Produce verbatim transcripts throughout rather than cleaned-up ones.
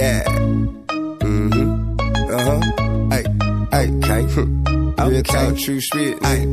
Yeah. Mm-hmm. Uh-huh. Hey, hey, okay. Real talk, true spit. Ay,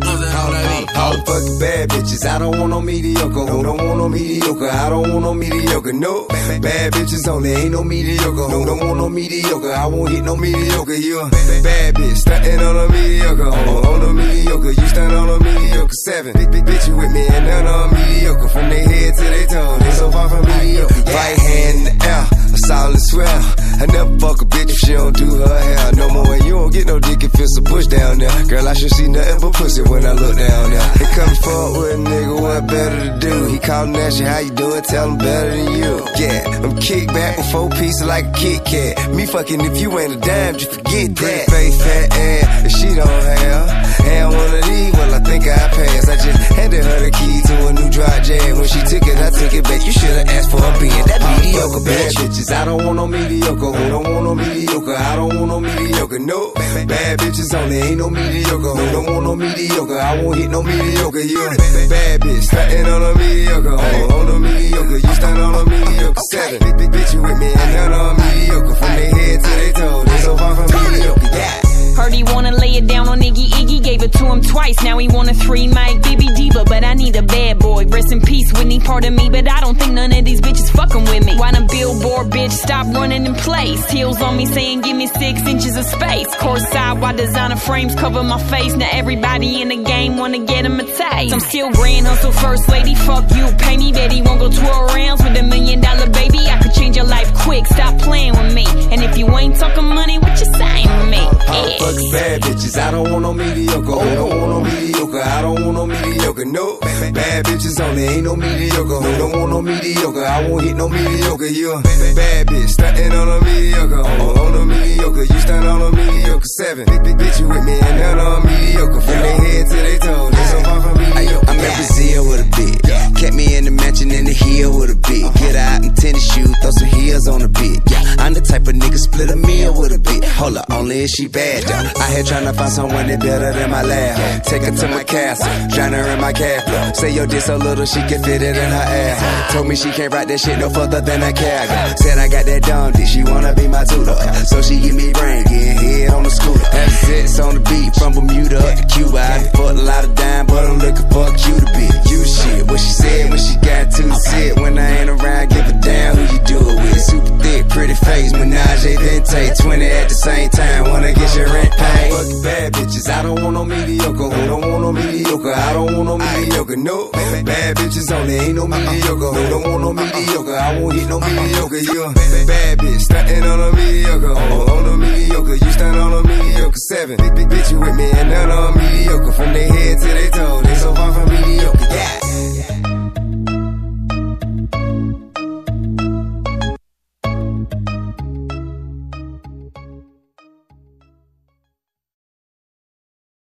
all the fucking bad bitches. I don't want no mediocre. Who don't want no mediocre? I don't want no mediocre. No, bad bitches only. Ain't no mediocre. Who don't want no mediocre? I won't hit no mediocre. You a bad bitch, stuntin' on a mediocre. On, on a mediocre, you stand on a mediocre. Seven, big, big bitch, you with me and none on mediocre. From their head to their toes, they so far from mediocre. Right hand in the air, a solid swell. I never fuck a bitch if she don't do her hair no more. And you don't get no dick if it's a push down there. Girl, I should see nothing but pussy when I look down there. They come fuck with a nigga, what better to do? He callin' at you, how you doing? Tell him better than you. Yeah, I'm kick back with four pieces like a Kit Kat. Me fucking if you ain't a dime, just forget that. Face, fat ass, if she don't have, have one of these, well, I think I pass. I just handed her the key to a new dry jam. When she took it, I took it back. You should've asked for a being that mediocre bad bitches. I don't want no mediocre. Who don't want no mediocre? I don't want no mediocre. No, bad bitches only. Ain't no mediocre. Who don't want no mediocre? I won't hit no mediocre. You a bad bitch, stuntin' on a mediocre. On, on a mediocre, you stand on a mediocre. Seven, big, big bitch, you with me and none on mediocre. From their head to their toes, they so far from mediocre. Yeah. Heard he wanna lay it down on Iggy Iggy, gave it to him twice. Now he want a three mic Bibby Diva, but I need a bad boy. Rest in peace, Whitney, pardon me, but I don't think none of these bitches fucking with me. Why the billboard bitch stop running in place? Heels on me saying give me six inches of space. Courtside while designer frames cover my face. Now everybody in the game wanna get him a taste. I'm still grand hustle first lady, fuck you, pay me. Bet he won't go twelve rounds with a million dollar baby. I could change your life quick, stop playing with me. And if you ain't talking money, what you saying to me? Yeah. Fucking bad bitches, I don't want no mediocre. Who don't want no mediocre? I don't want no mediocre. No, bad bitches only. Ain't no mediocre. Who don't want no mediocre? I won't hit no mediocre. You a bad bitch, stuntin' on a mediocre. On, on a mediocre, you stand on a mediocre. Seven, big, big bitch, you with me and none on mediocre. From their head to their toes, they so far from mediocre. I'm in Brazil with a bitch. Kept me in the mansion in the hill with a bitch. Get out in tennis shoes, throw some heels on a bitch. Yeah, I'm the type of nigga split a meal with a bitch. Hold up, only if she bad though. I here tryna find someone that better than my lab. Take her to my castle, drown her in my cash flow. Say yo dick so little she can fit it in her ass. Told me she can't ride that shit no further than a cab. Said I got that dumb dick, she wanna be my tutor. So she give me brain, getting head on the scooter. Have sits on the beat, from Bermuda up to Cuba. I done fucked a lot of dime, but I'm looking for a cute bitch. You shit, what she said when she got to sit. When I ain't around, give a damn who you do it with. Super thick, pretty face, Menage a Vente. Twenty at the same time, wanna get your rent paid. Fucking bad bitches, I don't want no mediocre. Who don't want no mediocre? I don't want no mediocre. No, bad bitches only. Ain't no mediocre. Who don't want no mediocre? I won't hit no mediocre. You a bad bitch, stuntin' on a mediocre. On, on a mediocre, you stand on a mediocre. Seven, big, big bitch, you with me and none on mediocre. From their head to their